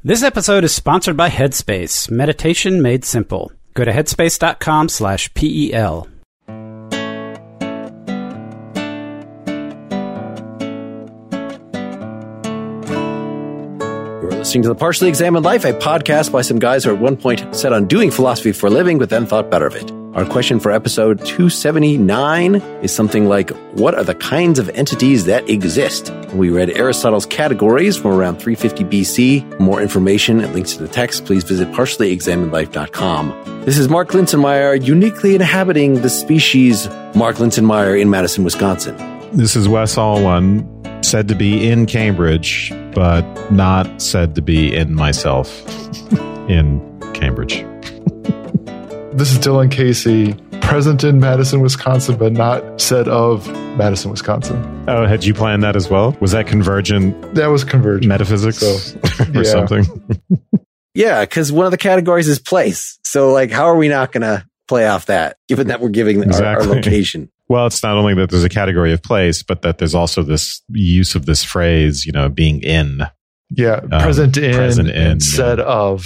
This episode is sponsored by Headspace, meditation made simple. Go to headspace.com/PEL. You're listening to The Partially Examined Life, a podcast by some guys who at one point set on doing philosophy for a living, but then thought better of it. Our question for episode 279 is something like, what are the kinds of entities that exist? We read Aristotle's categories from around 350 BC. For more information and links to the text, please visit partiallyexaminedlife.com. This is Mark Linsenmayer, uniquely inhabiting the species Mark Linsenmayer in Madison, Wisconsin. This is Wes Alwan, said to be in Cambridge, but not said to be in myself in Cambridge. This is Dylan Casey, present in Madison, Wisconsin, but not said of Madison, Wisconsin. Oh, had you planned that as well? Was that convergent? That was convergent. Metaphysics or something? Yeah, because one of the categories is place. So, how are we not going to play off that, given that we're giving our location? Well, it's not only that there's a category of place, but that there's also this use of this phrase, being in. Yeah, present in, said of,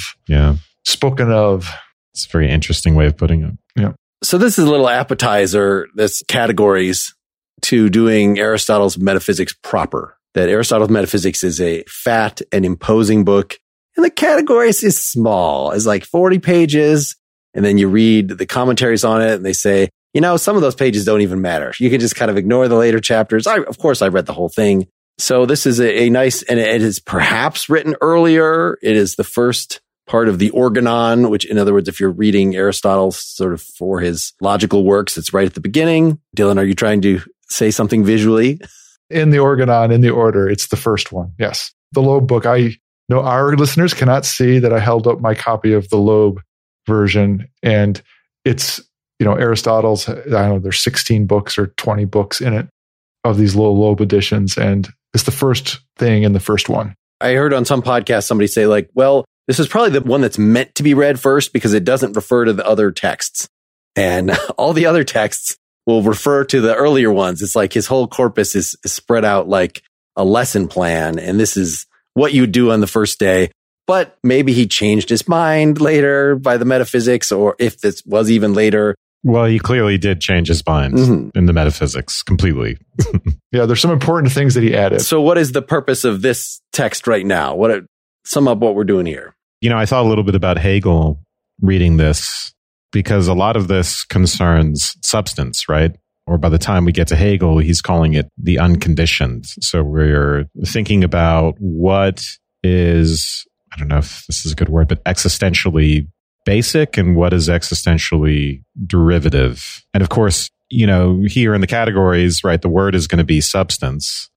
spoken of. It's a very interesting way of putting it. Yeah. So this is a little appetizer, this categories to doing Aristotle's Metaphysics proper. That Aristotle's Metaphysics is a fat and imposing book, and the categories is small. It's like 40 pages, and then you read the commentaries on it, and they say, some of those pages don't even matter. You can just kind of ignore the later chapters. Of course, I read the whole thing. So this is a nice, and it is perhaps written earlier. It is the first part of the Organon, which, in other words, if you're reading Aristotle sort of for his logical works, it's right at the beginning. Dylan, are you trying to say something visually? In the Organon, in the order, it's the first one. Yes. The Loeb book. I know our listeners cannot see that I held up my copy of the Loeb version, and it's, Aristotle's, I don't know, there's 16 books or 20 books in it of these little Loeb editions, and it's the first thing in the first one. I heard on some podcast somebody say, this is probably the one that's meant to be read first because it doesn't refer to the other texts. And all the other texts will refer to the earlier ones. It's like his whole corpus is spread out like a lesson plan. And this is what you do on the first day. But maybe he changed his mind later by the metaphysics, or if this was even later. Well, he clearly did change his mind in the metaphysics completely. Yeah, there's some important things that he added. So what is the purpose of this text right now? Sum up what we're doing here. I thought a little bit about Hegel reading this, because a lot of this concerns substance, right? Or by the time we get to Hegel, he's calling it the unconditioned. So we're thinking about what is, I don't know if this is a good word, but existentially basic and what is existentially derivative. And of course, here in the categories, right, the word is going to be substance.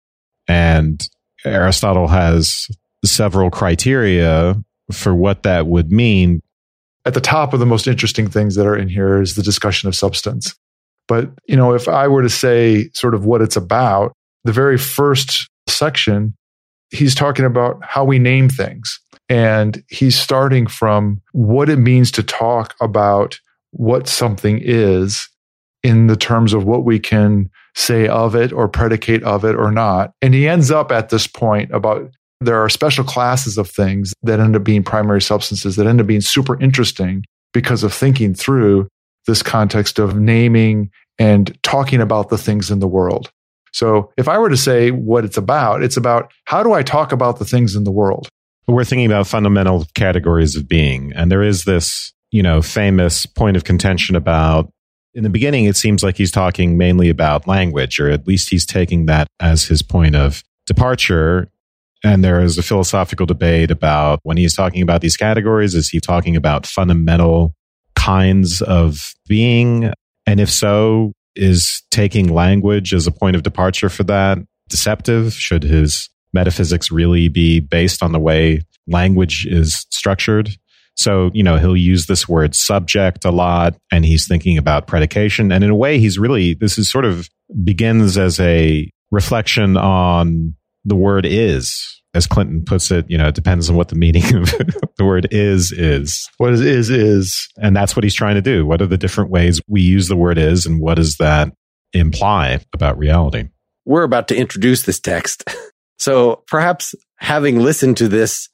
And Aristotle has several criteria for what that would mean. At the top of the most interesting things that are in here is the discussion of substance. But, if I were to say sort of what it's about, the very first section, he's talking about how we name things. And he's starting from what it means to talk about what something is in the terms of what we can say of it or predicate of it or not. And he ends up at this point about there are special classes of things that end up being primary substances that end up being super interesting because of thinking through this context of naming and talking about the things in the world. So if I were to say what it's about how do I talk about the things in the world? We're thinking about fundamental categories of being. And there is this, famous point of contention about, in the beginning, it seems like he's talking mainly about language, or at least he's taking that as his point of departure. And there is a philosophical debate about when he's talking about these categories, is he talking about fundamental kinds of being? And if so, is taking language as a point of departure for that deceptive? Should his metaphysics really be based on the way language is structured? So, he'll use this word subject a lot, and he's thinking about predication. And in a way, this is sort of begins as a reflection on the word is, as Clinton puts it, it depends on what the meaning of the word is. What is. And that's what he's trying to do. What are the different ways we use the word is, and what does that imply about reality? We're about to introduce this text. So perhaps having listened to this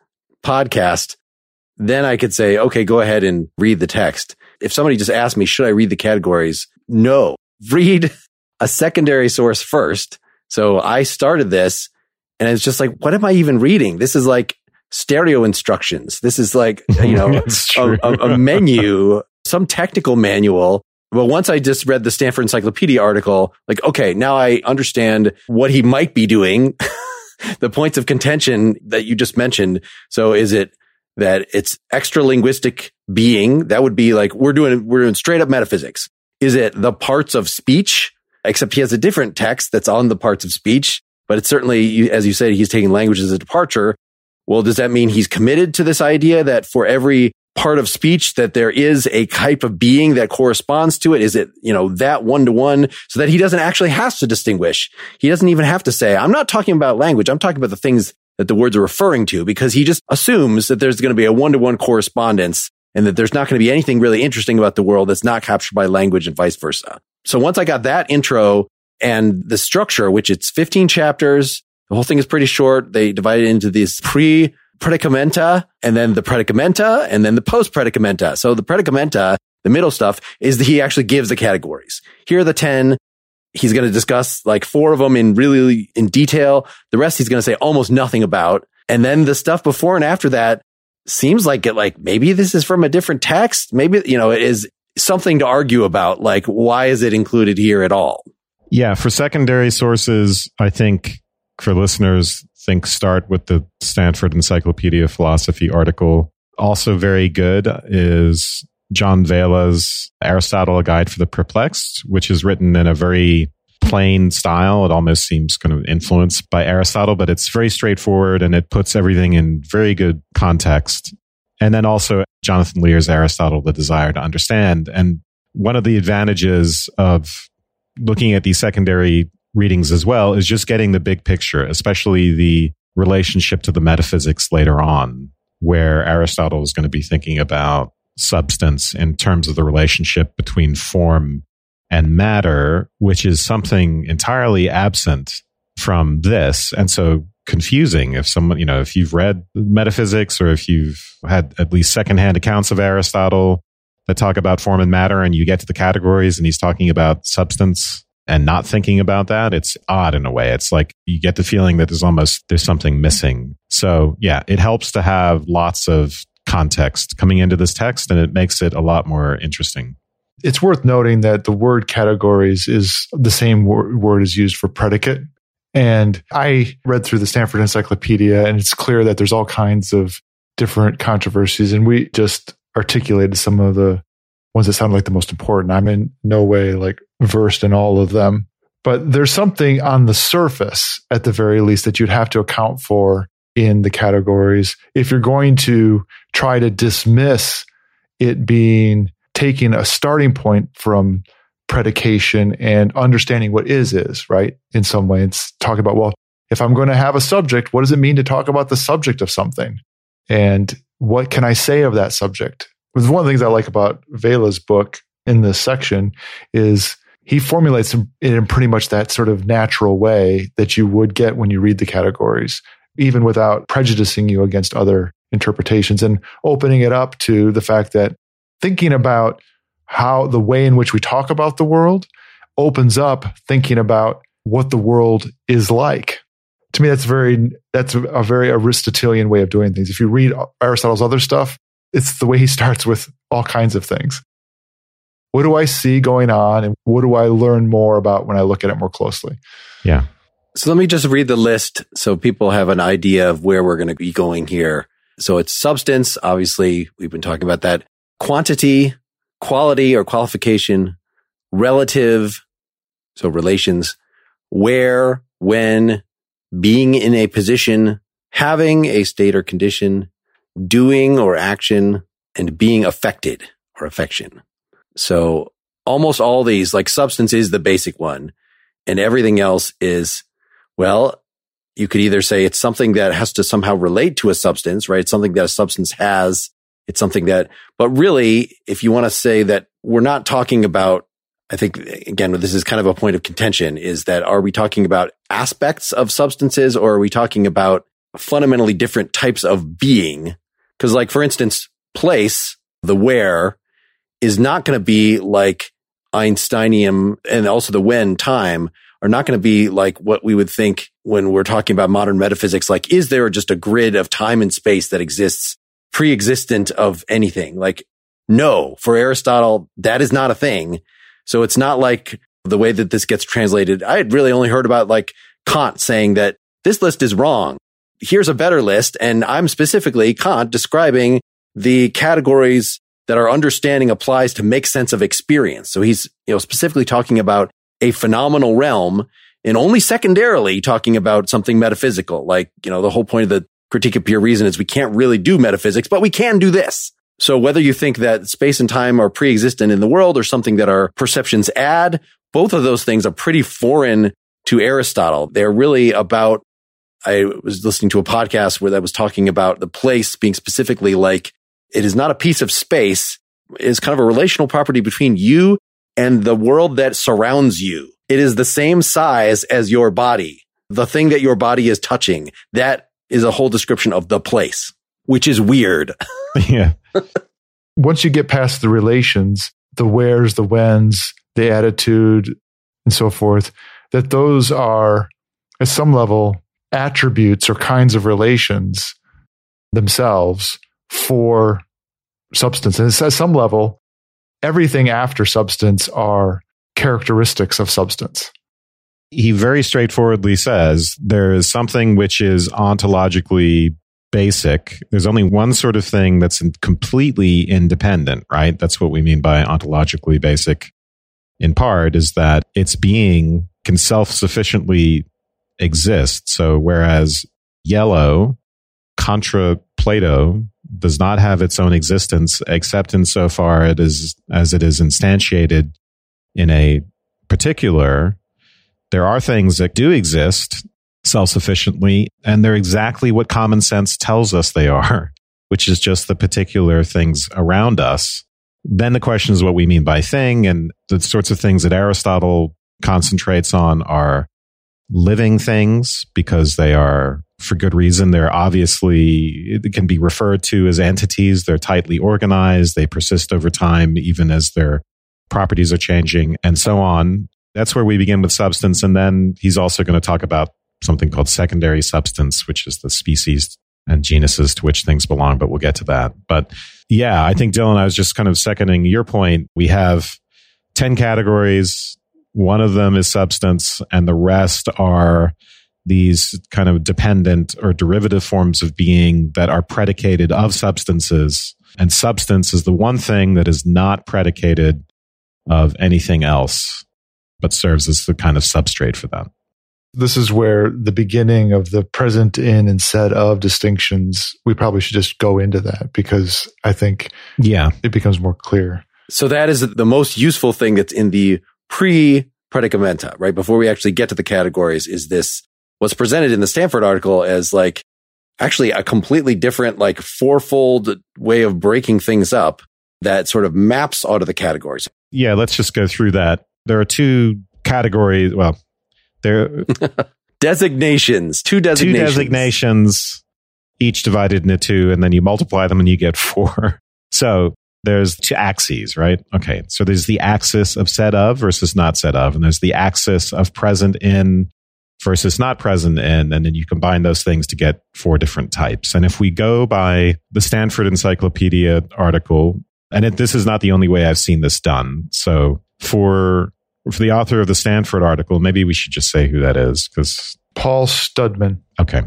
podcast, then I could say, okay, go ahead and read the text. If somebody just asked me, should I read the categories? No, read a secondary source first. So I started this and it's just like, what am I even reading? This is like stereo instructions. This is like, a menu, some technical manual. But once I just read the Stanford Encyclopedia article, like, okay, now I understand what he might be doing, the points of contention that you just mentioned. So is it that it's extra linguistic being? That would be like, we're doing straight up metaphysics. Is it the parts of speech? Except he has a different text that's on the parts of speech, but it's certainly, as you said, he's taking language as a departure. Well, does that mean he's committed to this idea that for every part of speech that there is a type of being that corresponds to it? Is it, that one-to-one so that he doesn't actually have to distinguish? He doesn't even have to say, I'm not talking about language. I'm talking about the things that the words are referring to, because he just assumes that there's going to be a one-to-one correspondence and that there's not going to be anything really interesting about the world that's not captured by language and vice versa. So once I got that intro and the structure, which it's 15 chapters, the whole thing is pretty short. They divide it into these pre-predicamenta and then the predicamenta and then the post-predicamenta. So the predicamenta, the middle stuff, is that he actually gives the categories. Here are the 10. He's going to discuss like 4 of them in detail. The rest he's going to say almost nothing about. And then the stuff before and after that seems like maybe this is from a different text. Maybe, it is something to argue about. Like, why is it included here at all? Yeah. For secondary sources, I think for listeners, start with the Stanford Encyclopedia of Philosophy article. Also very good is John Vela's Aristotle, A Guide for the Perplexed, which is written in a very plain style. It almost seems kind of influenced by Aristotle, but it's very straightforward and it puts everything in very good context. And then also Jonathan Lear's Aristotle, The Desire to Understand. And one of the advantages of looking at these secondary readings as well is just getting the big picture, especially the relationship to the metaphysics later on, where Aristotle is going to be thinking about substance in terms of the relationship between form and matter, which is something entirely absent from this. And so confusing if someone, if you've read metaphysics or if you've had at least secondhand accounts of Aristotle that talk about form and matter and you get to the categories and he's talking about substance and not thinking about that, it's odd in a way. It's like you get the feeling that there's something missing. So yeah, it helps to have lots of context coming into this text and it makes it a lot more interesting. It's worth noting that the word categories is the same word is used for predicate. And I read through the Stanford Encyclopedia and it's clear that there's all kinds of different controversies. And we just articulated some of the ones that sound like the most important. I'm in no way versed in all of them, but there's something on the surface at the very least that you'd have to account for in the categories. If you're going to try to dismiss it being taking a starting point from predication and understanding what is, right? In some way, it's talking about, well, if I'm going to have a subject, what does it mean to talk about the subject of something? And what can I say of that subject? One of the things I like about Vela's book in this section is he formulates it in pretty much that sort of natural way that you would get when you read the categories, even without prejudicing you against other interpretations and opening it up to the fact that thinking about how the way in which we talk about the world opens up thinking about what the world is like. To me, that's a very Aristotelian way of doing things. If you read Aristotle's other stuff, it's the way he starts with all kinds of things. What do I see going on and what do I learn more about when I look at it more closely? Yeah. So let me just read the list so people have an idea of where we're going to be going here. So it's substance. Obviously, we've been talking about that. Quantity, quality or qualification, relative, so relations, where, when, being in a position, having a state or condition, doing or action, and being affected or affection. So almost all these, substance is the basic one, and everything else is, well, you could either say it's something that has to somehow relate to a substance, right? It's something that a substance has. It's something that, but really, if you want to say that we're not talking about, I think, again, this is kind of a point of contention, is that are we talking about aspects of substances or are we talking about fundamentally different types of being. Because like, for instance, place, the where, is not going to be like Einsteinium, and also the when, time, are not going to be like what we would think when we're talking about modern metaphysics. Like, is there just a grid of time and space that exists pre-existent of anything? Like, no, for Aristotle, that is not a thing. So it's not like the way that this gets translated. I had really only heard about like Kant saying that this list is wrong. Here's a better list. And I'm specifically Kant describing the categories that our understanding applies to make sense of experience. So he's, specifically talking about a phenomenal realm, and only secondarily talking about something metaphysical. Like, the whole point of the Critique of Pure Reason is we can't really do metaphysics, but we can do this. So whether you think that space and time are pre-existent in the world or something that our perceptions add, both of those things are pretty foreign to Aristotle. They're really about, I was listening to a podcast where that was talking about the place being specifically like, it is not a piece of space. It's kind of a relational property between you and the world that surrounds you. It is the same size as your body. The thing that your body is touching, that is a whole description of the place, which is weird. Yeah. Once you get past the relations, the wheres, the whens, the attitude, and so forth, that those are, at some level, attributes or kinds of relations themselves for substance. And at some level, everything after substance are characteristics of substance. He very straightforwardly says there is something which is ontologically basic. There's only one sort of thing that's completely independent, right? That's what we mean by ontologically basic. In part, is that its being can self-sufficiently exist. So whereas yellow, contra Plato, does not have its own existence except insofar as it is instantiated in a particular, there are things that do exist self-sufficiently, and they're exactly what common sense tells us they are, which is just the particular things around us. Then the question is what we mean by thing, and the sorts of things that Aristotle concentrates on are living things, because they are, for good reason, they're obviously, it can be referred to as entities. They're tightly organized. They persist over time, even as their properties are changing, and so on. That's where we begin with substance. And then he's also going to talk about something called secondary substance, which is the species and genuses to which things belong, but we'll get to that. But yeah, I think, Dylan, I was just kind of seconding your point. We have 10 categories. One of them is substance, and the rest are these kind of dependent or derivative forms of being that are predicated of substances. And substance is the one thing that is not predicated of anything else, but serves as the kind of substrate for that. This is where the beginning of the present in and said of distinctions, we probably should just go into that, because I think it becomes more clear. So that is the most useful thing that's in the pre-predicamenta, right? Before we actually get to the categories, is this what's presented in the Stanford article as like actually a completely different, like fourfold way of breaking things up that sort of maps onto the categories. Yeah, let's just go through that. There are two categories. Well, there designations, two designations, each divided into two, and then you multiply them and you get 4. So there's 2 axes, right? Okay. So there's the axis of said of versus not said of, and there's the axis of present in versus not present in, and then you combine those things to get 4 different types. And if we go by the Stanford Encyclopedia article, and this is not the only way I've seen this done. So for the author of the Stanford article, maybe we should just say who that is, because Paul Studman. Okay.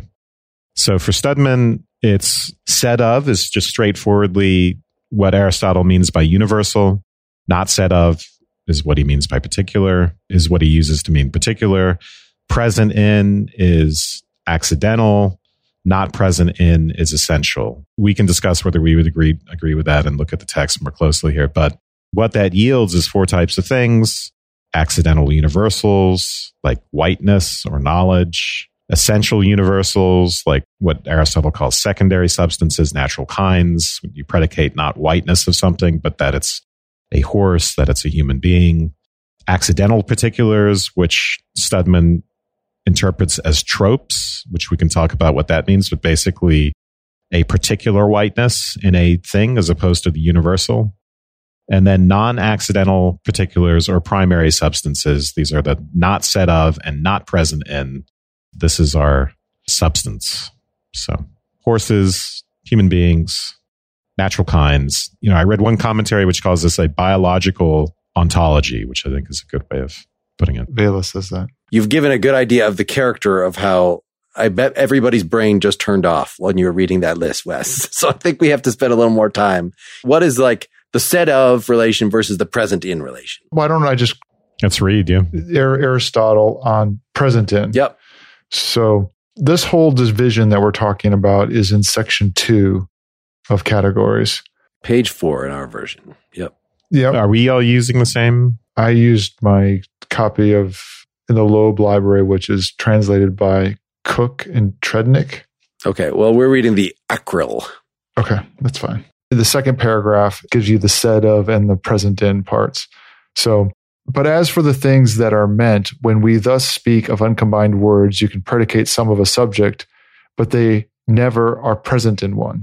So for Studman, it's said of is just straightforwardly what Aristotle means by universal. Not said of is what he means by particular, is what he uses to mean particular. Present in is accidental. Not present in is essential. We can discuss whether we would agree with that and look at the text more closely here. But what that yields is 4 types of things: accidental universals, like whiteness or knowledge; essential universals, like what Aristotle calls secondary substances, natural kinds. You predicate not whiteness of something, but that it's a horse, that it's a human being. Accidental particulars, which Studman interprets as tropes, which we can talk about what that means, but basically a particular whiteness in a thing as opposed to the universal. And then non-accidental particulars or primary substances. These are the not said of and not present in. This is our substance. So horses, human beings, natural kinds. I read one commentary which calls this a biological ontology, which I think is a good way of putting it. Vela says that. You've given a good idea of the character of how I bet everybody's brain just turned off when you were reading that list, Wes. So I think we have to spend a little more time. What is like the said of relation versus the present in relation? Why don't I just... Let's read, yeah. Aristotle on present in. Yep. So this whole division that we're talking about is in section 2 of categories. Page 4 in our version. Yep. Yep. Are we all using the same? I used my copy of in the Loeb Library, which is translated by Cook and Trednick. Okay. Well, we're reading the Acryl. Okay, that's fine. The second paragraph gives you the said of and the present in parts. So, but as for the things that are meant, when we thus speak of uncombined words, you can predicate some of a subject, but they never are present in one.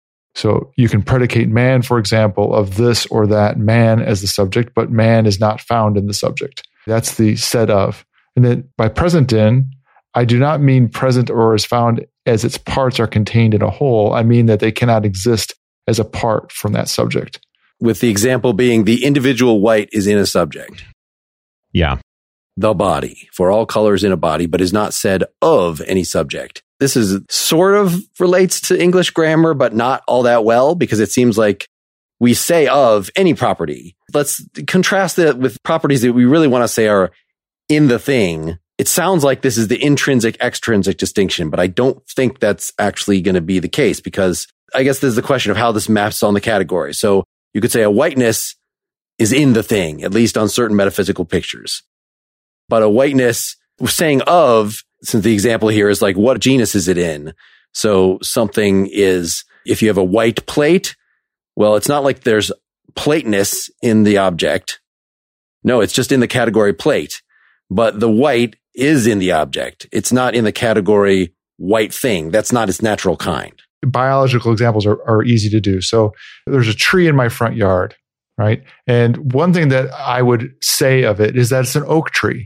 So you can predicate man, for example, of this or that man as the subject, but man is not found in the subject. That's the said of. And then by present in, I do not mean present or is found as its parts are contained in a whole. I mean that they cannot exist as apart from that subject. With the example being the individual white is in a subject. Yeah. The body, for all colors in a body, but is not said of any subject. This is sort of relates to English grammar, but not all that well, because it seems like we say of any property. Let's contrast that with properties that we really want to say are in the thing. It sounds like this is the intrinsic, extrinsic distinction, but I don't think that's actually going to be the case, because I guess there's the question of how this maps on the category. So you could say a whiteness is in the thing, at least on certain metaphysical pictures. But a whiteness, saying of, since the example here is like, what genus is it in? So something is, if you have a white plate, well, it's not like there's plateness in the object. No, it's just in the category plate. But the white is in the object. It's not in the category white thing. That's not its natural kind. Biological examples are easy to do. So there's a tree in my front yard, right? And one thing that I would say of it is that it's an oak tree.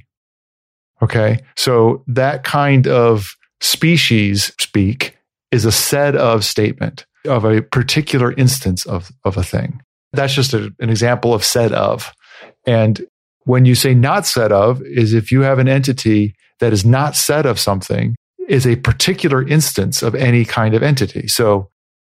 Okay. So that kind of species speak is a said of statement of a particular instance of a thing. That's just an example of said of. And when you say not said of is if you have an entity that is not said of something is a particular instance of any kind of entity. So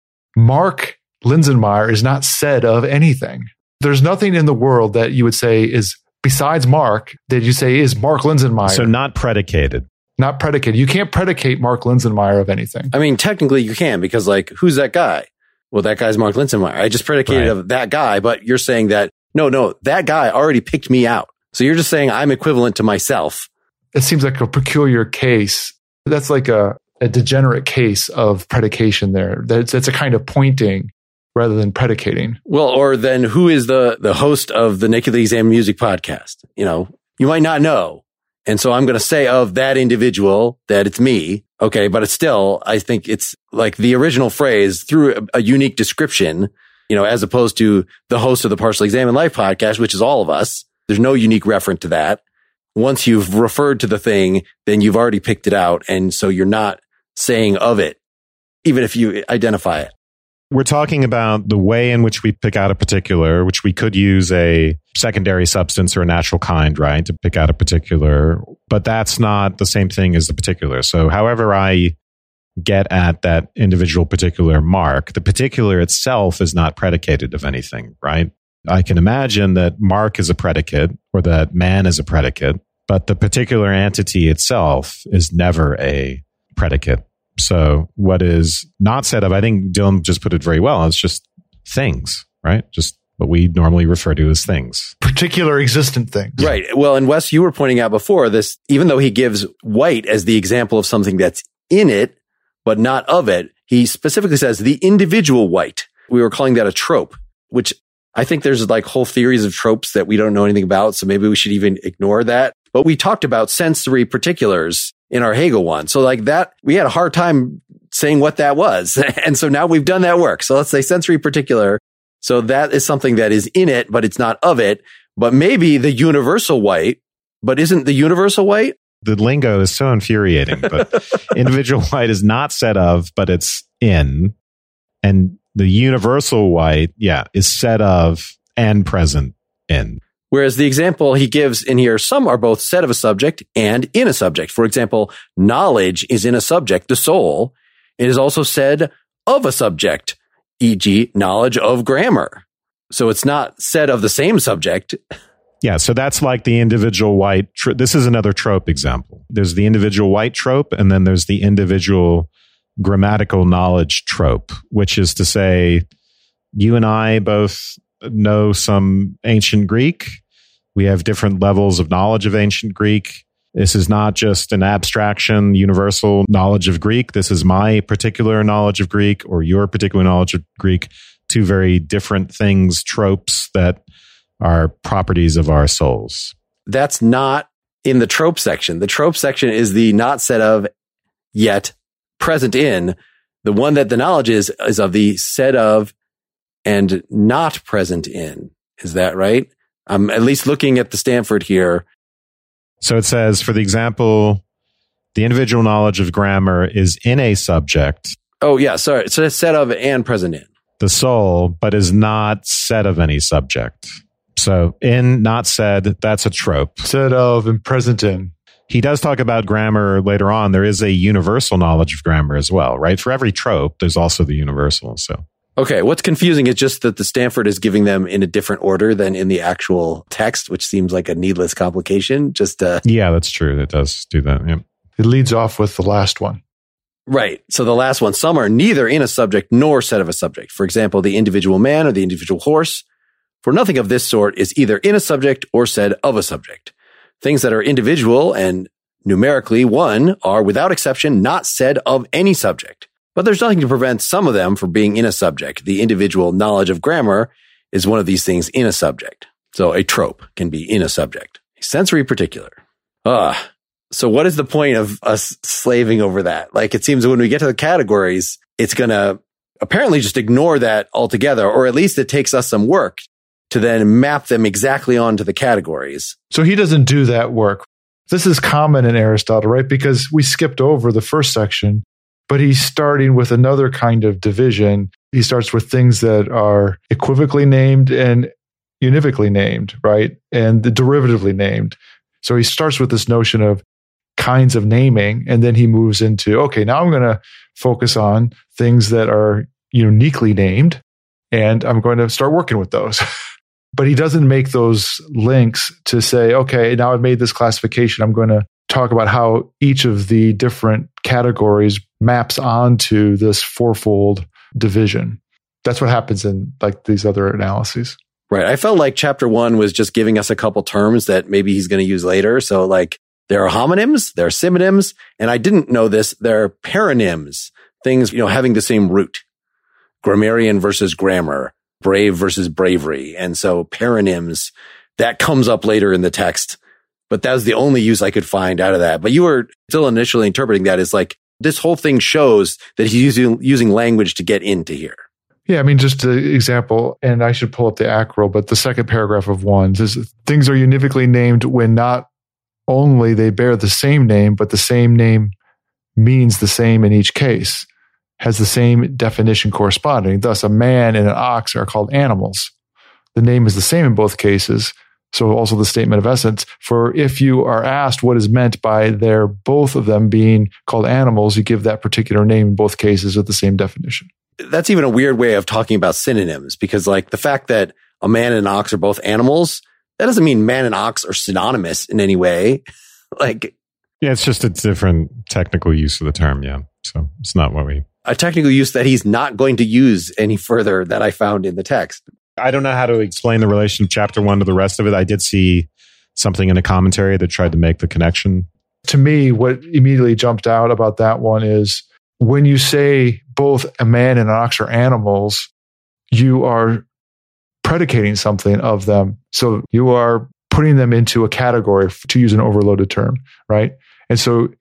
Mark Linsenmayer is not said of anything. There's nothing in the world that you would say is besides Mark that you say is Mark Linsenmayer. So not predicated. Not predicated. You can't predicate Mark Linsenmayer of anything. I mean, technically you can, because like, who's that guy? Well, that guy's Mark Linsenmayer. I just predicated of that guy, but you're saying that, no, that guy already picked me out. So you're just saying I'm equivalent to myself. It seems like a peculiar case. That's like a degenerate case of predication there. That's a kind of pointing rather than predicating. Well, or then who is the host of the Nakedly Examined Music podcast? You might not know. And so I'm going to say of that individual that it's me. Okay. But it's still, I think it's like the original phrase through a unique description, as opposed to the host of the Partially Examined Life podcast, which is all of us. There's no unique referent to that. Once you've referred to the thing, then you've already picked it out. And so you're not saying of it, even if you identify it. We're talking about the way in which we pick out a particular, which we could use a secondary substance or a natural kind, right, to pick out a particular, but that's not the same thing as the particular. So however I get at that individual particular mark, the particular itself is not predicated of anything, right? I can imagine that Mark is a predicate or that man is a predicate, but the particular entity itself is never a predicate. So what is not said of, I think Dylan just put it very well. It's just things, right? Just what we normally refer to as things. Particular existent things. Right. Well, and Wes, you were pointing out before this, even though he gives white as the example of something that's in it, but not of it, he specifically says the individual white. We were calling that a trope, which I think there's like whole theories of tropes that we don't know anything about. So maybe we should even ignore that. But we talked about sensory particulars in our Hegel one. So like that, we had a hard time saying what that was. And so now we've done that work. So let's say sensory particular. So that is something that is in it, but it's not of it. But maybe the universal white, but isn't the universal white? The lingo is so infuriating, but individual white is not said of, but it's in. And the universal white, is said of and present in. Whereas the example he gives in here, some are both said of a subject and in a subject. For example, knowledge is in a subject, the soul. It is also said of a subject, e.g., knowledge of grammar. So it's not said of the same subject. Yeah, so that's like the individual white. This is another trope example. There's the individual white trope, and then there's the individual grammatical knowledge trope, which is to say, you and I both know some ancient Greek. We have different levels of knowledge of ancient Greek. This is not just an abstraction, universal knowledge of Greek. This is my particular knowledge of Greek or your particular knowledge of Greek. Two very different things, tropes that are properties of our souls. That's not in the trope section. The trope section is the not said of yet present in. The one that the knowledge is of the said of and not present in. Is that right? I'm at least looking at the Stanford here. So it says, for the example, the individual knowledge of grammar is in a subject. Oh, yeah. Sorry. So it's said of and present in. The soul, but is not said of any subject. So in, not said, that's a trope. Said of and present in. He does talk about grammar later on. There is a universal knowledge of grammar as well, right? For every trope, there's also the universal. So. Okay, what's confusing is just that the Stanford is giving them in a different order than in the actual text, which seems like a needless complication. Yeah, that's true. It does do that. Yeah. It leads off with the last one. Right. So the last one, some are neither in a subject nor said of a subject. For example, the individual man or the individual horse. For nothing of this sort is either in a subject or said of a subject. Things that are individual and numerically one are without exception not said of any subject. But there's nothing to prevent some of them from being in a subject. The individual knowledge of grammar is one of these things in a subject. So a trope can be in a subject. A sensory particular. So what is the point of us slaving over that? Like, it seems when we get to the categories, it's going to apparently just ignore that altogether, or at least it takes us some work to then map them exactly onto the categories. So he doesn't do that work. This is common in Aristotle, right? Because we skipped over the first section, but he's starting with another kind of division. He starts with things that are equivocally named and univocally named, right? And derivatively named. So he starts with this notion of kinds of naming, and then he moves into, okay, now I'm going to focus on things that are uniquely named, and I'm going to start working with those. But he doesn't make those links to say, okay, now I've made this classification. I'm going to talk about how each of the different categories maps onto this fourfold division. That's what happens in like these other analyses. Right. I felt like chapter 1 was just giving us a couple terms that maybe he's going to use later. So like there are homonyms, there are synonyms, and I didn't know this, there are paronyms, things, having the same root. Grammarian versus grammar, brave versus bravery. And so paronyms, that comes up later in the text. But that was the only use I could find out of that. But you were still initially interpreting that as like, this whole thing shows that he's using language to get into here. Yeah, I mean, just an example, and I should pull up the ACRL, but the second paragraph of 1 says things are univocally named when not only they bear the same name, but the same name means the same in each case, has the same definition corresponding. Thus, a man and an ox are called animals. The name is the same in both cases. So also the statement of essence. For if you are asked what is meant by their both of them being called animals, you give that particular name in both cases with the same definition. That's even a weird way of talking about synonyms, because like the fact that a man and an ox are both animals, that doesn't mean man and ox are synonymous in any way. Like, yeah, it's just a different technical use of the term. Yeah. So it's not what a technical use that he's not going to use any further that I found in the text. I don't know how to explain the relation of chapter 1 to the rest of it. I did see something in a commentary that tried to make the connection. To me, what immediately jumped out about that one is when you say both a man and an ox are animals, you are predicating something of them. So you are putting them into a category, to use an overloaded term, right? And so it's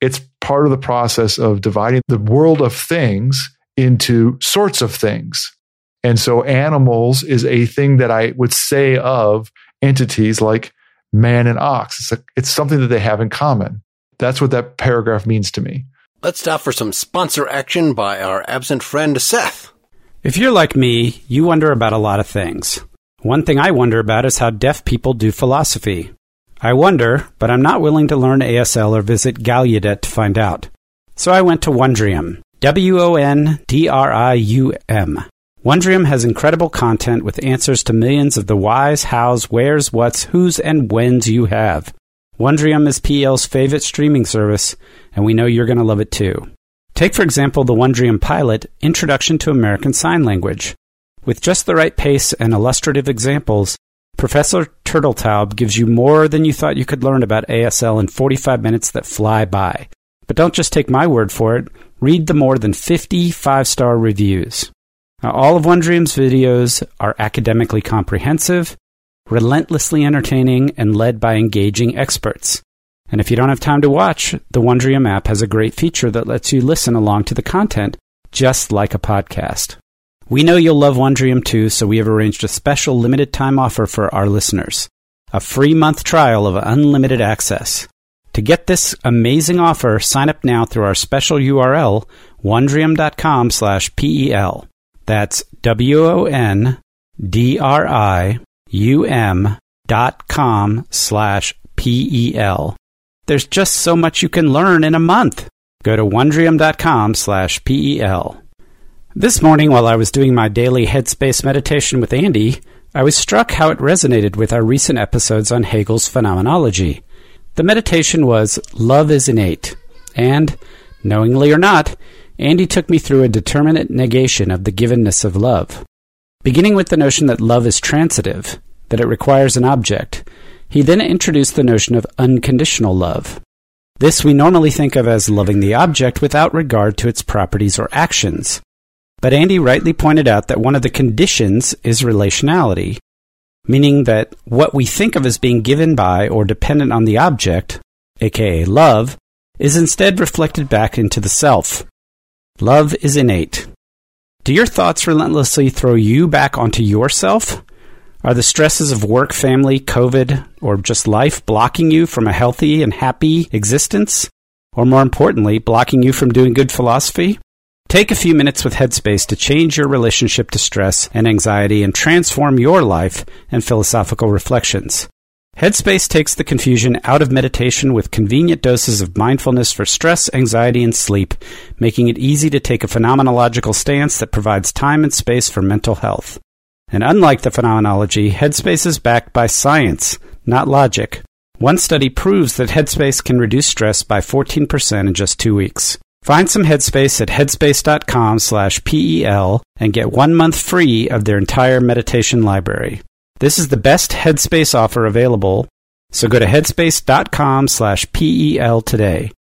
part of the process of dividing the world of things into sorts of things. And so animals is a thing that I would say of entities like man and ox. It's something that they have in common. That's what that paragraph means to me. Let's stop for some sponsor action by our absent friend, Seth. If you're like me, you wonder about a lot of things. One thing I wonder about is how deaf people do philosophy. I wonder, but I'm not willing to learn ASL or visit Gallaudet to find out. So I went to Wondrium. Wondrium. Wondrium has incredible content with answers to millions of the whys, hows, wheres, whats, whos, and whens you have. Wondrium is PEL's favorite streaming service, and we know you're going to love it too. Take, for example, the Wondrium pilot, Introduction to American Sign Language. With just the right pace and illustrative examples, Professor Turtletaub gives you more than you thought you could learn about ASL in 45 minutes that fly by. But don't just take my word for it. Read the more than 50 5-star reviews. Now, all of Wondrium's videos are academically comprehensive, relentlessly entertaining, and led by engaging experts. And if you don't have time to watch, the Wondrium app has a great feature that lets you listen along to the content, just like a podcast. We know you'll love Wondrium too, so we have arranged a special limited time offer for our listeners. A free month trial of unlimited access. To get this amazing offer, sign up now through our special URL, wondrium.com/PEL. That's wondrium.com/PEL. There's just so much you can learn in a month. Go to wondrium.com/PEL. This morning, while I was doing my daily Headspace meditation with Andy, I was struck how it resonated with our recent episodes on Hegel's phenomenology. The meditation was Love is Innate, and, knowingly or not, Andy took me through a determinate negation of the givenness of love. Beginning with the notion that love is transitive, that it requires an object, he then introduced the notion of unconditional love. This we normally think of as loving the object without regard to its properties or actions. But Andy rightly pointed out that one of the conditions is relationality, meaning that what we think of as being given by or dependent on the object, aka love, is instead reflected back into the self. Love is innate. Do your thoughts relentlessly throw you back onto yourself? Are the stresses of work, family, COVID, or just life blocking you from a healthy and happy existence? Or more importantly, blocking you from doing good philosophy? Take a few minutes with Headspace to change your relationship to stress and anxiety and transform your life and philosophical reflections. Headspace takes the confusion out of meditation with convenient doses of mindfulness for stress, anxiety, and sleep, making it easy to take a phenomenological stance that provides time and space for mental health. And unlike the phenomenology, Headspace is backed by science, not logic. One study proves that Headspace can reduce stress by 14% in just 2 weeks. Find some Headspace at headspace.com/PEL and get 1 month free of their entire meditation library. This is the best Headspace offer available, so go to headspace.com/PEL today.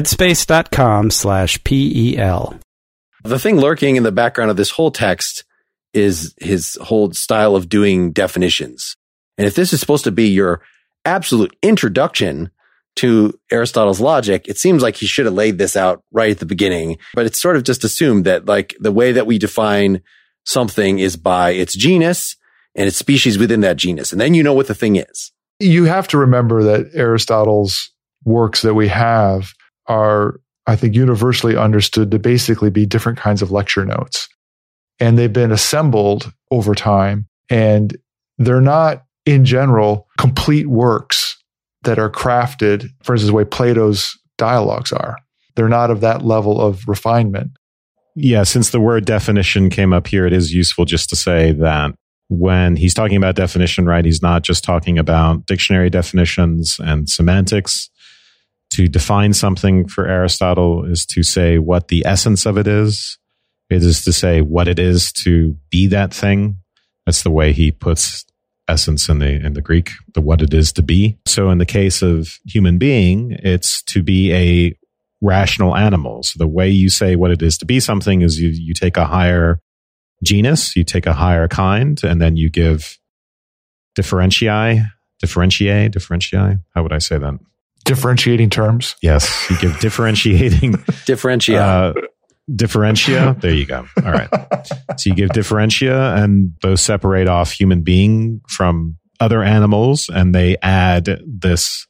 Headspace.com/PEL. The thing lurking in the background of this whole text is his whole style of doing definitions. And if this is supposed to be your absolute introduction to Aristotle's logic, it seems like he should have laid this out right at the beginning. But it's sort of just assumed that like the way that we define something is by its genus and its species within that genus. And then you know what the thing is. You have to remember that Aristotle's works that we have are, I think, universally understood to basically be different kinds of lecture notes. And they've been assembled over time. And they're not, in general, complete works that are crafted, for instance, the way Plato's dialogues are. They're not of that level of refinement. Yeah, since the word definition came up here, it is useful just to say that when he's talking about definition, right, he's not just talking about dictionary definitions and semantics. To define something for Aristotle is to say what the essence of it is. It is to say what it is to be that thing. That's the way he puts essence in the Greek, the what it is to be. So in the case of human being, it's to be a rational animal. So the way you say what it is to be something is you take a higher genus, you take a higher kind, and then you give differentiate. How would I say that? Differentiating terms. Yes, you give differentiating. Differentia. There you go. All right. So you give differentia, and those separate off human being from other animals, and they add this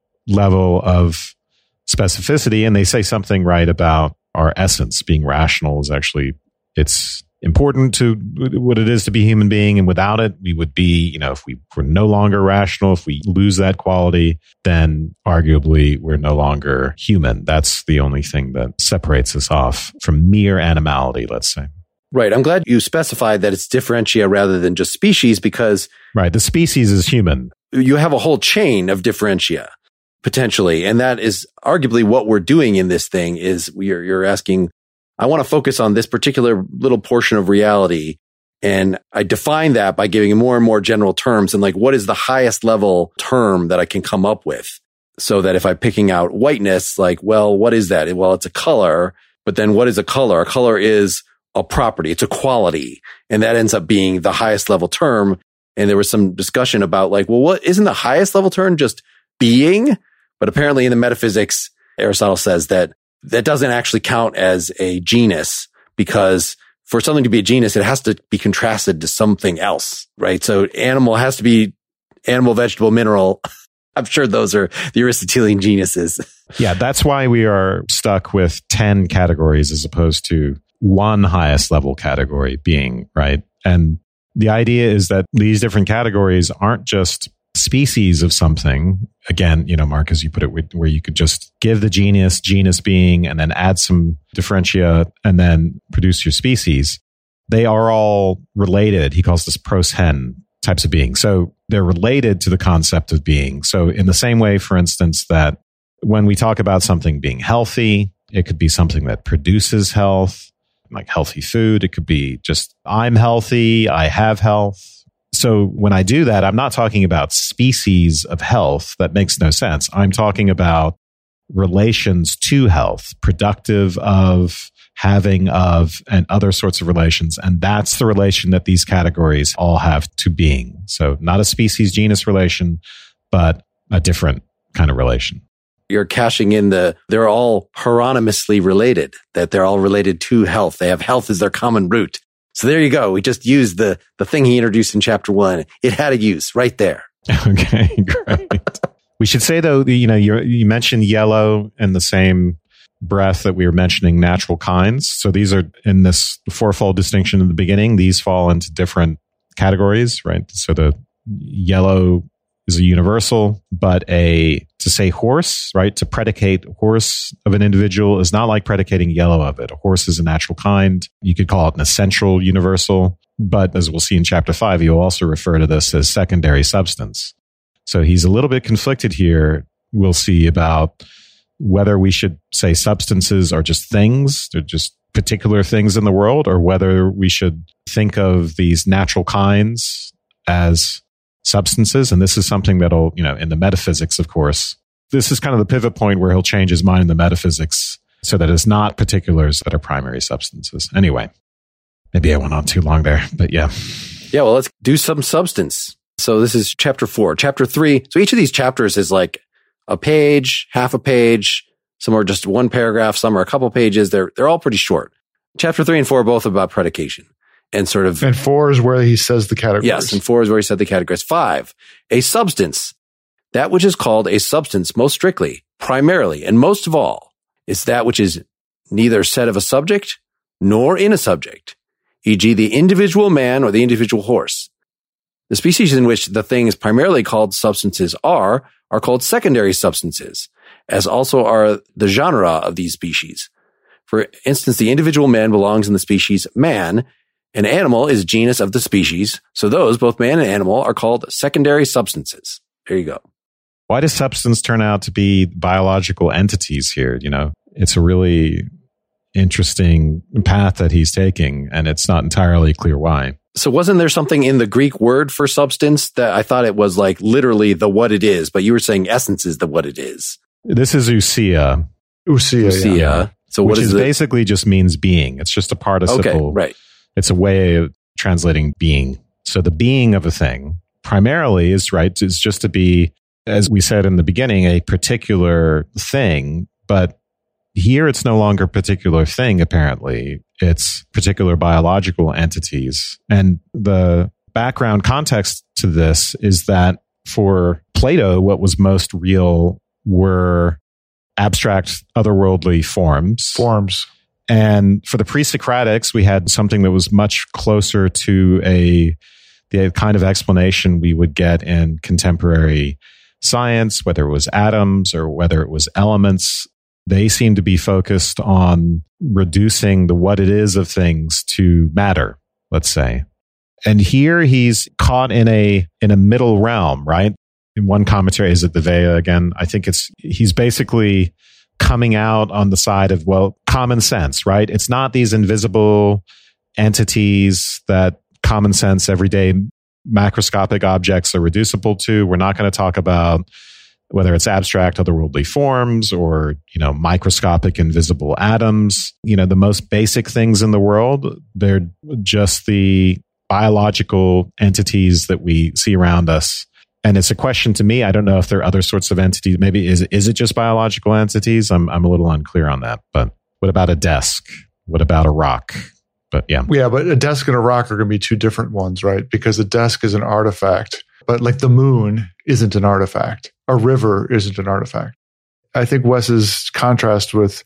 level of specificity, and they say something right about our essence being rational is actually, it's important to what it is to be a human being, and without it we would be, if we were no longer rational, if we lose that quality, then arguably we're no longer human. That's the only thing that separates us off from mere animality, let's say. Right. I'm glad you specified that it's differentia rather than just species, because right, the species is human. You have a whole chain of differentia potentially, and that is arguably what we're doing in this thing. Is you're asking, I want to focus on this particular little portion of reality. And I define that by giving more and more general terms, and like, what is the highest level term that I can come up with? So that if I'm picking out whiteness, like, well, what is that? Well, it's a color, but then what is a color? A color is a property. It's a quality. And that ends up being the highest level term. And there was some discussion about like, well, what isn't the highest level term just being? But apparently in the metaphysics, Aristotle says that doesn't actually count as a genus, because for something to be a genus, it has to be contrasted to something else, right? So animal has to be animal, vegetable, mineral. I'm sure those are the Aristotelian genuses. Yeah, that's why we are stuck with 10 categories as opposed to one highest level category being, right? And the idea is that these different categories aren't just species of something. Again, Mark, as you put it, where you could just give the genus being, and then add some differentia, and then produce your species. They are all related. He calls this pros hen types of being. So they're related to the concept of being. So in the same way, for instance, that when we talk about something being healthy, it could be something that produces health, like healthy food. It could be just, I'm healthy, I have health. So when I do that, I'm not talking about species of health. That makes no sense. I'm talking about relations to health, productive of, having of, and other sorts of relations. And that's the relation that these categories all have to being. So not a species genus relation, but a different kind of relation. You're cashing in they're all hieronymously related, that they're all related to health. They have health as their common root. So there you go. We just used the thing he introduced in chapter 1. It had a use right there. Okay, great. We should say, though, you mentioned yellow in the same breath that we were mentioning natural kinds. So these are in this fourfold distinction in the beginning. These fall into different categories, right? So the yellow is a universal, but to say horse, right? To predicate horse of an individual is not like predicating yellow of it. A horse is a natural kind. You could call it an essential universal, but as we'll see in chapter 5, you'll also refer to this as secondary substance. So he's a little bit conflicted here. We'll see about whether we should say substances are just things, they're just particular things in the world, or whether we should think of these natural kinds as substances. And this is something that'll, in the metaphysics, of course, this is kind of the pivot point where he'll change his mind in the metaphysics so that it's not particulars that are primary substances. Anyway, maybe I went on too long there, but yeah. Yeah, well, let's do some substance. So this is chapter 4. Chapter 3. So each of these chapters is like a page, half a page. Some are just one paragraph. Some are a couple pages. They're all pretty short. Chapter 3 and 4 are both about predication. And sort of. And 4 is where he says the categories. Yes, and 4 is where he said the categories. 5, a substance. That which is called a substance most strictly, primarily, and most of all, is that which is neither said of a subject nor in a subject, e.g. the individual man or the individual horse. The species in which the thing is primarily called substances are called secondary substances, as also are the genera of these species. For instance, the individual man belongs in the species man. An animal is a genus of the species, so those, both man and animal, are called secondary substances. There you go. Why does substance turn out to be biological entities here? It's a really interesting path that he's taking, and it's not entirely clear why. So wasn't there something in the Greek word for substance that I thought it was like literally the what it is, but you were saying essence is the what it is. This is ousia. Ousia. Yeah. So what is basically just means being. It's just a participle. Okay, right. It's a way of translating being. So the being of a thing primarily is just to be as we said in the beginning, a particular thing, but here it's no longer a particular thing, apparently. It's particular biological entities. And the background context to this is that for Plato, what was most real were abstract, otherworldly forms. And for the pre-Socratics, we had something that was much closer to the kind of explanation we would get in contemporary science, whether it was atoms or whether it was elements. They seem to be focused on reducing the what it is of things to matter, let's say. And here he's caught in a middle realm, right? In one commentary, is it the Vea again? I think he's basically coming out on the side of, well, common sense, right? It's not these invisible entities that common sense, everyday macroscopic objects are reducible to. We're not going to talk about whether it's abstract otherworldly forms or, microscopic invisible atoms. The most basic things in the world, they're just the biological entities that we see around us. And it's a question to me. I don't know if there are other sorts of entities. Maybe is it just biological entities? I'm a little unclear on that. But what about a desk? What about a rock? But yeah. Yeah, but a desk and a rock are going to be two different ones, right? Because a desk is an artifact, but like the moon isn't an artifact. A river isn't an artifact. I think Wes's contrast with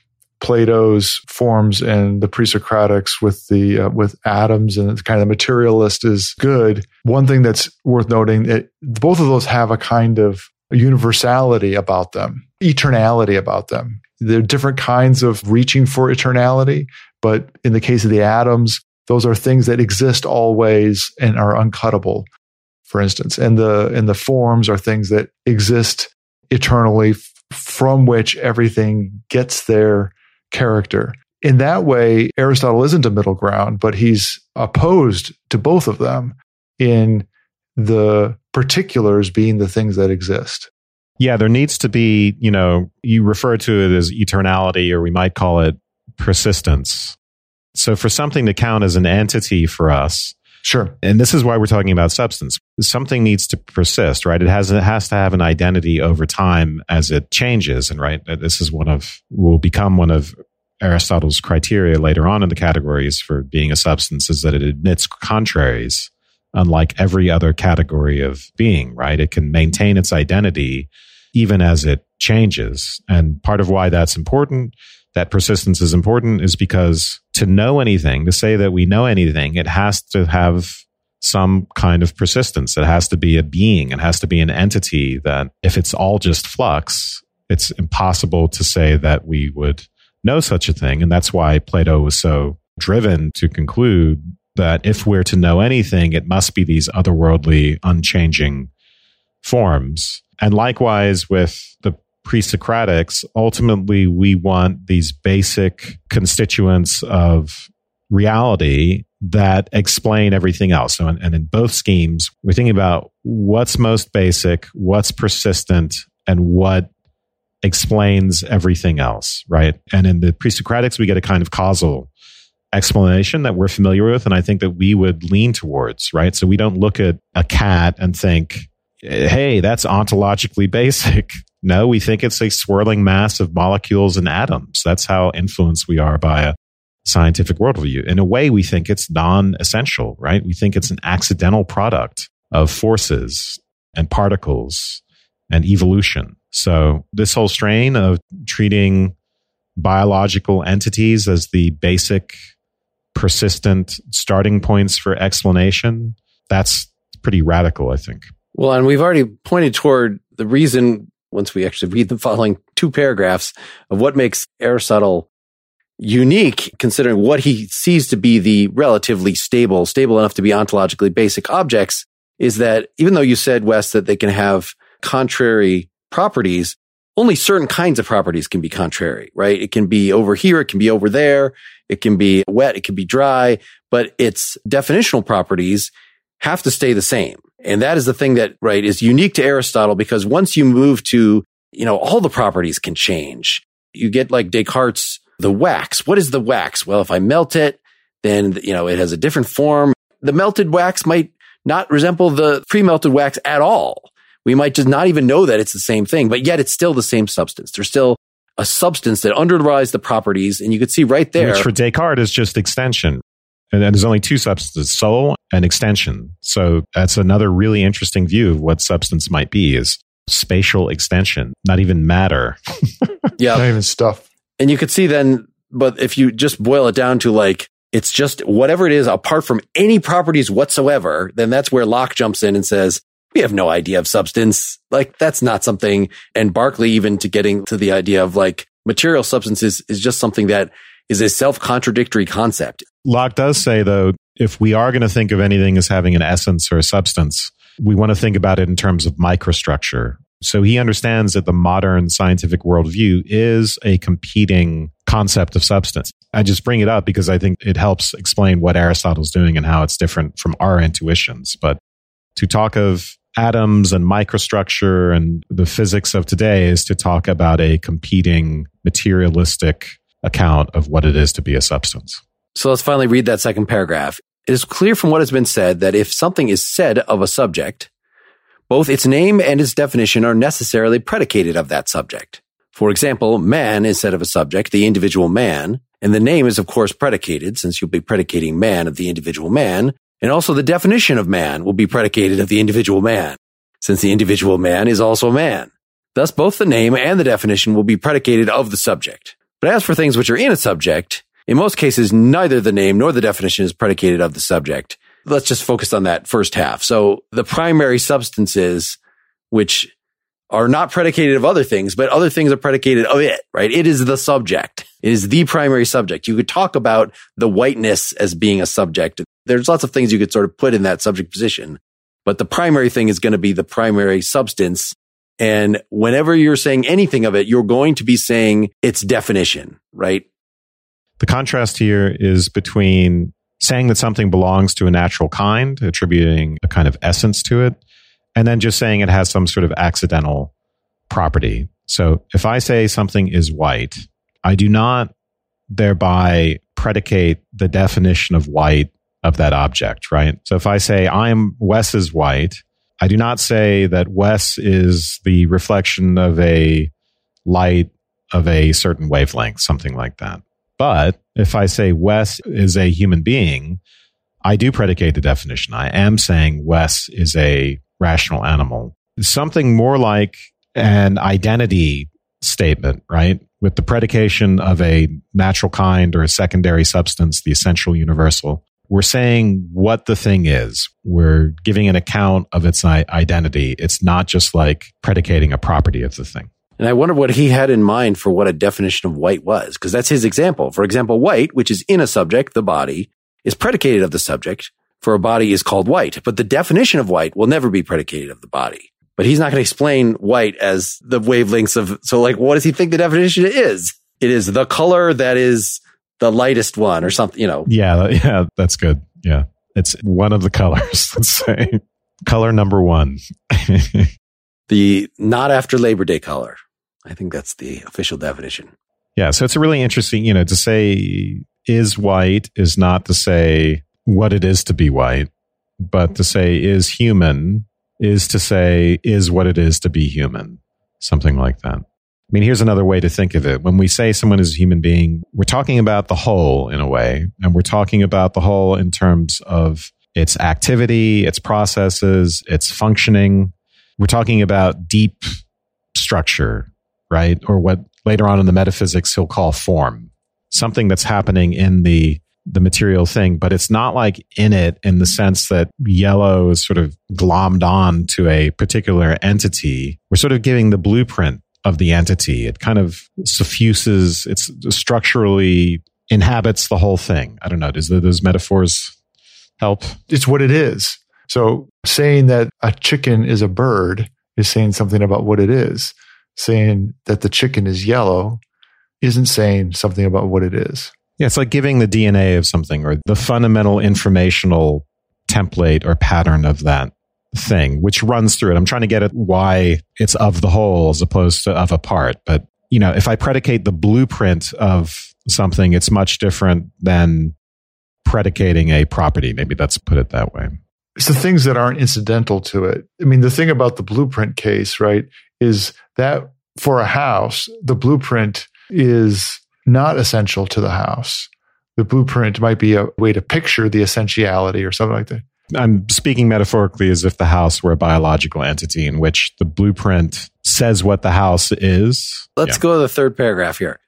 Plato's forms and the pre-Socratics with atoms and kind of the materialist is good. One thing that's worth noting, both of those have a kind of universality about them, eternality about them. They're different kinds of reaching for eternality, but in the case of the atoms, those are things that exist always and are uncuttable, for instance. And the forms are things that exist eternally, from which everything gets their character. In that way, Aristotle isn't a middle ground, but he's opposed to both of them in the particulars being the things that exist. Yeah, there needs to be, you refer to it as eternality, or we might call it persistence. So for something to count as an entity for us, sure. And this is why we're talking about substance. Something needs to persist, right? It has to have an identity over time as it changes. And right, this is will become one of Aristotle's criteria later on in the categories for being a substance, is that it admits contraries, unlike every other category of being, right? It can maintain its identity even as it changes. And part of why that's important, that persistence is important, is because to know anything, to say that we know anything, it has to have some kind of persistence. It has to be a being. It has to be an entity that, if it's all just flux, it's impossible to say that we would know such a thing. And that's why Plato was so driven to conclude that if we're to know anything, it must be these otherworldly, unchanging forms. And likewise with the pre-Socratics, ultimately we want these basic constituents of reality that explain everything else. So, and in both schemes, we're thinking about what's most basic, what's persistent, and what explains everything else, right? And in the pre-Socratics, we get a kind of causal explanation that we're familiar with, and I think that we would lean towards, right? So we don't look at a cat and think, hey, that's ontologically basic. No, we think it's a swirling mass of molecules and atoms. That's how influenced we are by a scientific worldview. In a way, we think it's non-essential, right? We think it's an accidental product of forces and particles and evolution. So this whole strain of treating biological entities as the basic, persistent starting points for explanation, that's pretty radical, I think. Well, and we've already pointed toward the reason, once we actually read the following two paragraphs, of what makes Aristotle unique, considering what he sees to be the relatively stable enough to be ontologically basic objects, is that even though you said, Wes, that they can have contrary properties, only certain kinds of properties can be contrary, right? It can be over here, it can be over there, it can be wet, it can be dry, but its definitional properties have to stay the same. And that is the thing that, right, is unique to Aristotle, because once you move to, all the properties can change. You get like Descartes' the wax. What is the wax? Well, if I melt it, then, it has a different form. The melted wax might not resemble the pre-melted wax at all. we might just not even know that it's the same thing, but yet it's still the same substance. There's still a substance that underlies the properties, and you could see right there. Which for Descartes is just extension. And there's only two substances, soul and extension. So that's another really interesting view of what substance might be, is spatial extension, not even matter. Yeah. Not even stuff. And you could see then, but if you just boil it down to like, it's just whatever it is apart from any properties whatsoever, then that's where Locke jumps in and says, we have no idea of substance. Like, that's not something. And Berkeley, even to getting to the idea of like material substances, is just something that is a self-contradictory concept. Locke does say, though, if we are going to think of anything as having an essence or a substance, we want to think about it in terms of microstructure. So he understands that the modern scientific worldview is a competing concept of substance. I just bring it up because I think it helps explain what Aristotle's doing and how it's different from our intuitions. But to talk of atoms and microstructure and the physics of today is to talk about a competing materialistic account of what it is to be a substance. So let's finally read that second paragraph. It is clear from what has been said that if something is said of a subject, both its name and its definition are necessarily predicated of that subject. For example, man is said of a subject, the individual man, and the name is of course predicated, since you'll be predicating man of the individual man, and also the definition of man will be predicated of the individual man, since the individual man is also man. Thus, both the name and the definition will be predicated of the subject. But as for things which are in a subject, in most cases, neither the name nor the definition is predicated of the subject. Let's just focus on that first half. So the primary substances, which are not predicated of other things, but other things are predicated of it, right? It is the subject. It is the primary subject. You could talk about the whiteness as being a subject. There's lots of things you could sort of put in that subject position, but the primary thing is going to be the primary substance. And whenever you're saying anything of it, you're going to be saying its definition, right? The contrast here is between saying that something belongs to a natural kind, attributing a kind of essence to it, and then just saying it has some sort of accidental property. So if I say something is white, I do not thereby predicate the definition of white of that object, right? So if I say Wes is white, I do not say that Wes is the reflection of a light of a certain wavelength, something like that. But if I say Wes is a human being, I do predicate the definition. I am saying Wes is a rational animal. Something more like an identity statement, right? With the predication of a natural kind or a secondary substance, the essential universal. We're saying what the thing is. We're giving an account of its identity. It's not just like predicating a property of the thing. And I wonder what he had in mind for what a definition of white was, because that's his example. For example, white, which is in a subject, the body, is predicated of the subject, for a body is called white. But the definition of white will never be predicated of the body. But he's not going to explain white as the wavelengths of, so like, what does he think the definition is? It is the color that is the lightest one or something, you know. Yeah, that's good. Yeah. It's one of the colors, let's say. Color number one. The not after Labor Day color. I think that's the official definition. Yeah. So it's a really interesting, to say is white is not to say what it is to be white, but to say is human is to say is what it is to be human. Something like that. I mean, here's another way to think of it. When we say someone is a human being, we're talking about the whole in a way, and we're talking about the whole in terms of its activity, its processes, its functioning. We're talking about deep structure, right? Or what later on in the metaphysics he'll call form. Something that's happening in the material thing, but it's not like in it in the sense that yellow is sort of glommed on to a particular entity. We're sort of giving the blueprint of the entity. It kind of suffuses, it's structurally inhabits the whole thing. I don't know. Does those metaphors help? It's what it is. So saying that a chicken is a bird is saying something about what it is. Saying that the chicken is yellow isn't saying something about what it is. Yeah, it's like giving the DNA of something or the fundamental informational template or pattern of that thing, which runs through it. I'm trying to get at why it's of the whole as opposed to of a part. But, if I predicate the blueprint of something, it's much different than predicating a property. Maybe let's put it that way. It's the things that aren't incidental to it. I mean, the thing about the blueprint case, right, is that for a house, the blueprint is not essential to the house. The blueprint might be a way to picture the essentiality or something like that. I'm speaking metaphorically as if the house were a biological entity in which the blueprint says what the house is. Let's go to the third paragraph here.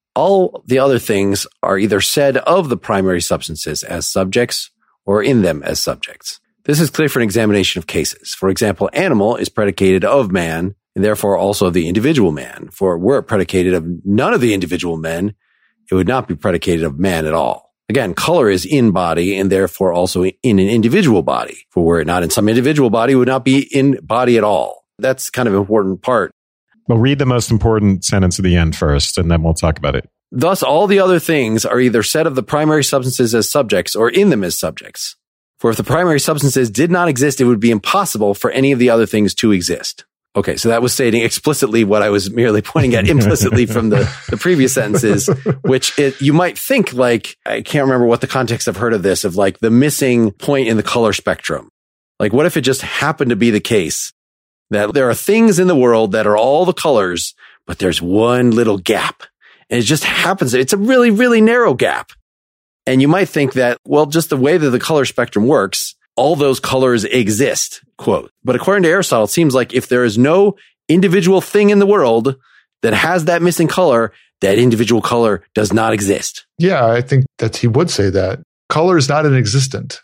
All the other things are either said of the primary substances as subjects or in them as subjects. This is clear for an examination of cases. For example, animal is predicated of man and therefore also of the individual man. For were it predicated of none of the individual men, it would not be predicated of man at all. Again, color is in body and therefore also in an individual body. For were it not in some individual body, it would not be in body at all. That's kind of an important part. Well, read the most important sentence at the end first, and then we'll talk about it. Thus, all the other things are either said of the primary substances as subjects or in them as subjects. For if the primary substances did not exist, it would be impossible for any of the other things to exist. Okay, so that was stating explicitly what I was merely pointing at implicitly from the previous sentences, which you might think like, I can't remember what the context I've heard of this, of like the missing point in the color spectrum. Like, what if it just happened to be the case that there are things in the world that are all the colors, but there's one little gap. And it just happens. It's a really, really narrow gap. And you might think that, well, just the way that the color spectrum works, all those colors exist, quote. But according to Aristotle, it seems like if there is no individual thing in the world that has that missing color, that individual color does not exist. Yeah, I think that he would say that. Color is not an existent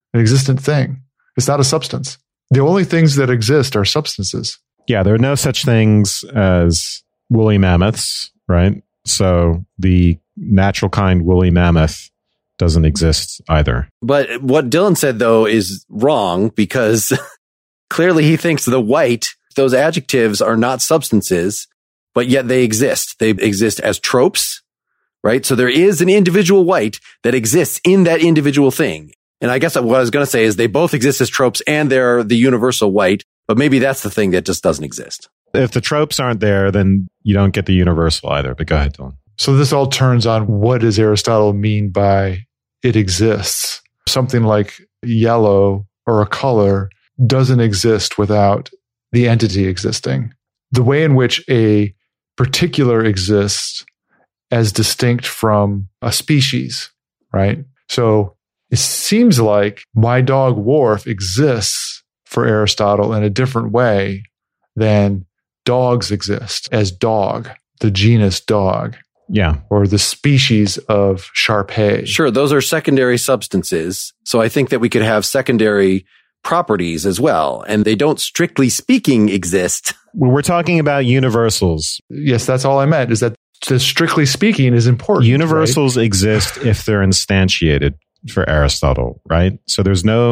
thing. It's not a substance. The only things that exist are substances. Yeah, there are no such things as woolly mammoths, right? So the natural kind woolly mammoth doesn't exist either. But what Dylan said, though, is wrong because clearly he thinks the white, those adjectives are not substances, but yet they exist. They exist as tropes, right? So there is an individual white that exists in that individual thing. And I guess what I was going to say is they both exist as tropes and they're the universal white, but maybe that's the thing that just doesn't exist. If the tropes aren't there, then you don't get the universal either. But go ahead, Dylan. So this all turns on what does Aristotle mean by it exists? Something like yellow or a color doesn't exist without the entity existing. The way in which a particular exists as distinct from a species, right? So it seems like my dog Worf exists for Aristotle in a different way than dogs exist as dog, the genus dog. Yeah. Or the species of Shar-Pei. Sure, those are secondary substances. So I think that we could have secondary properties as well. And they don't, strictly speaking, exist. We're talking about universals. Yes, that's all I meant, is that the strictly speaking is important. Universals right? exist if they're instantiated for Aristotle, right? So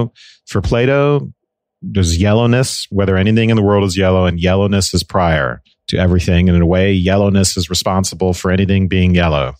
for Plato, there's yellowness, whether anything in the world is yellow, and yellowness is prior to everything. And in a way, yellowness is responsible for anything being yellow.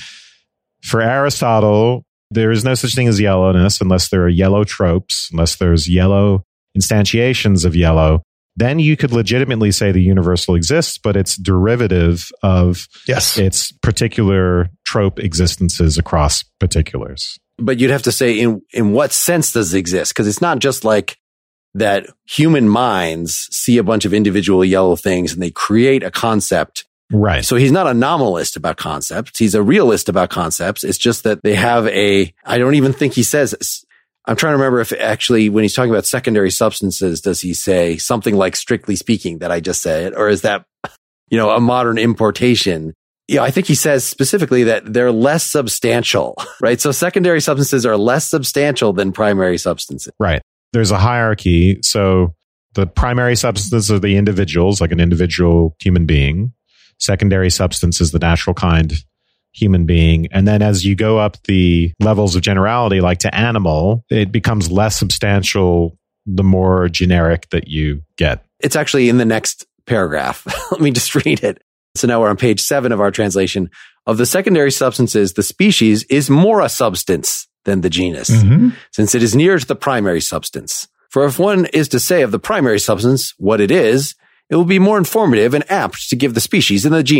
For Aristotle, there is no such thing as yellowness unless there are yellow tropes, unless there's yellow instantiations of yellow. Then you could legitimately say the universal exists, but it's derivative of its particular trope existences across particulars. But you'd have to say in what sense does it exist? Because it's not just like that human minds see a bunch of individual yellow things and they create a concept. Right. So he's not a nominalist about concepts. He's a realist about concepts. It's just that they have I don't even think he says, I'm trying to remember if actually when he's talking about secondary substances, does he say something like strictly speaking that I just said? Or is that, a modern importation? Yeah, I think he says specifically that they're less substantial, right? So secondary substances are less substantial than primary substances. Right. There's a hierarchy. So the primary substances are the individuals, like an individual human being. Secondary substance is the natural kind human being. And then as you go up the levels of generality, like to animal, it becomes less substantial the more generic that you get. It's actually in the next paragraph. Let me just read it. So now we're on page 7 of our translation. Of the secondary substances, the species is more a substance than the genus, since it is nearer to the primary substance. For if one is to say of the primary substance what it will be more informative and apt to give the species and the genus.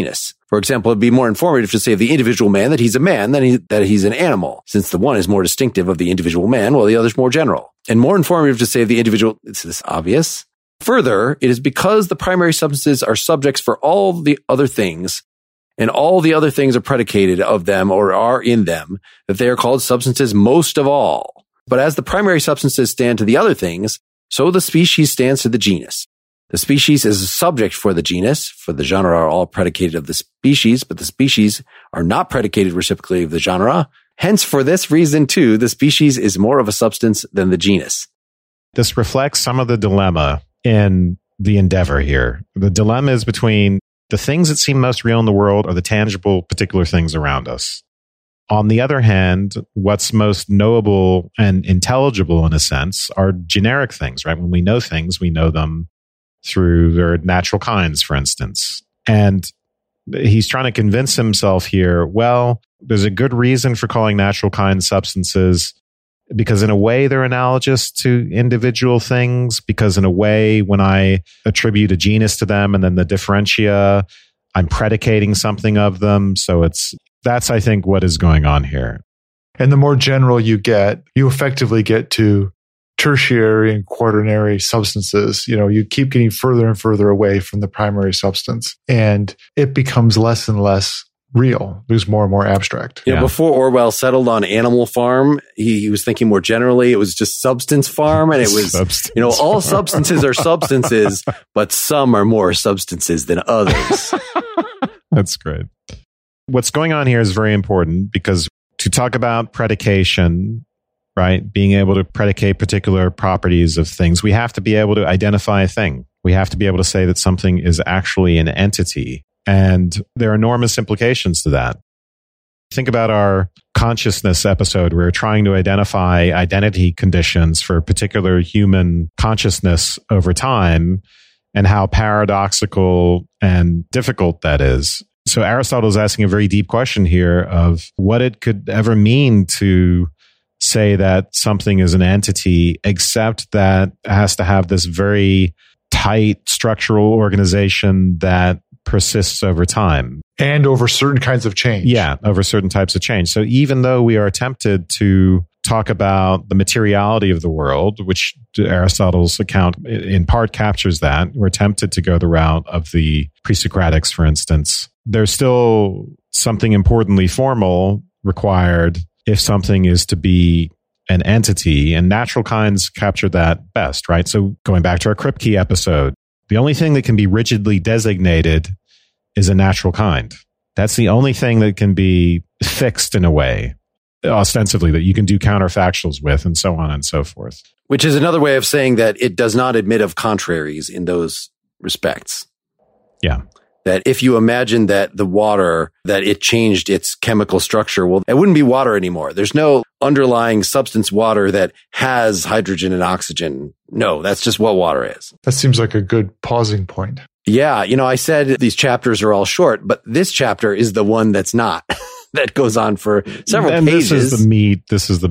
For example, it'd be more informative to say of the individual man that he's a man than that he's an animal, since the one is more distinctive of the individual man, while the other is more general. And more informative to say of the individual, is this obvious? Further, it is because the primary substances are subjects for all the other things, and all the other things are predicated of them or are in them, that they are called substances most of all. But as the primary substances stand to the other things, so the species stands to the genus. The species is a subject for the genus, for the genre are all predicated of the species, but the species are not predicated reciprocally of the genre. Hence, for this reason, too, the species is more of a substance than the genus. This reflects some of the dilemma in the endeavor here. The dilemma is between the things that seem most real in the world are the tangible, particular things around us. On the other hand, what's most knowable and intelligible in a sense are generic things, right? When we know things, we know them through their natural kinds, for instance. And he's trying to convince himself here, well, there's a good reason for calling natural kinds substances, because in a way they're analogous to individual things, because in a way when I attribute a genus to them and then the differentia, I'm predicating something of them. So that's, I think, what is going on here. And the more general you get, you effectively get to tertiary and quaternary substances. You keep getting further and further away from the primary substance, and it becomes less and less real. It was more and more abstract. Before Orwell settled on Animal Farm, he was thinking more generally. It was just Substance Farm, and it was, all substances are substances, but some are more substances than others. That's great. What's going on here is very important, because to talk about predication, right, being able to predicate particular properties of things, we have to be able to identify a thing. We have to be able to say that something is actually an entity. And there are enormous implications to that. Think about our consciousness episode. We're trying to identify identity conditions for particular human consciousness over time, and how paradoxical and difficult that is. So Aristotle is asking a very deep question here of what it could ever mean to say that something is an entity, except that it has to have this very tight structural organization that persists over time. And over certain kinds of change. Yeah, over certain types of change. So even though we are tempted to talk about the materiality of the world, which Aristotle's account in part captures that, we're tempted to go the route of the pre-Socratics, for instance. There's still something importantly formal required if something is to be an entity, and natural kinds capture that best, right? So going back to our Kripke episode, the only thing that can be rigidly designated is a natural kind. That's the only thing that can be fixed in a way, ostensibly, that you can do counterfactuals with, and so on and so forth. Which is another way of saying that it does not admit of contraries in those respects. Yeah. That if you imagine that the water, that it changed its chemical structure, well, it wouldn't be water anymore. There's no underlying substance water that has hydrogen and oxygen. No, that's just what water is. That seems like a good pausing point. Yeah. I said these chapters are all short, but this chapter is the one that's not. That goes on for several pages. This is the meat. This is the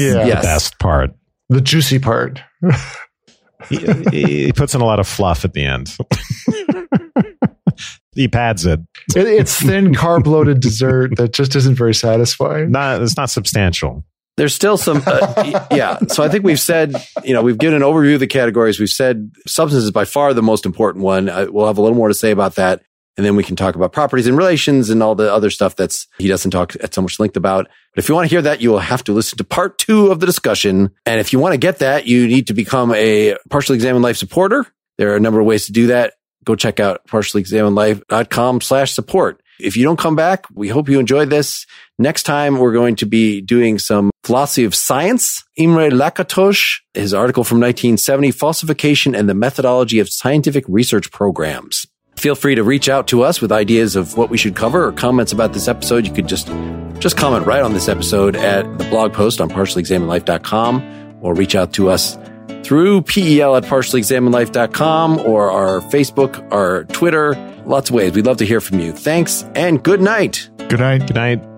best part. The juicy part. He puts in a lot of fluff at the end. He pads it. It's thin, carb-loaded dessert that just isn't very satisfying. It's not substantial. There's still some, So I think we've said, we've given an overview of the categories. We've said substance is by far the most important one. We'll have a little more to say about that. And then we can talk about properties and relations and all the other stuff he doesn't talk at so much length about. But if you want to hear that, you will have to listen to part 2 of the discussion. And if you want to get that, you need to become a Partially Examined Life supporter. There are a number of ways to do that. Go check out partiallyexaminedlife.com/support. If you don't come back, we hope you enjoyed this. Next time, we're going to be doing some philosophy of science. Imre Lakatos, his article from 1970, Falsification and the Methodology of Scientific Research Programs. Feel free to reach out to us with ideas of what we should cover or comments about this episode. You could just comment right on this episode at the blog post on partiallyexaminedlife.com, or reach out to us through pel@partiallyexaminedlife.com, or our Facebook, our Twitter, lots of ways. We'd love to hear from you. Thanks and good night. Good night. Good night.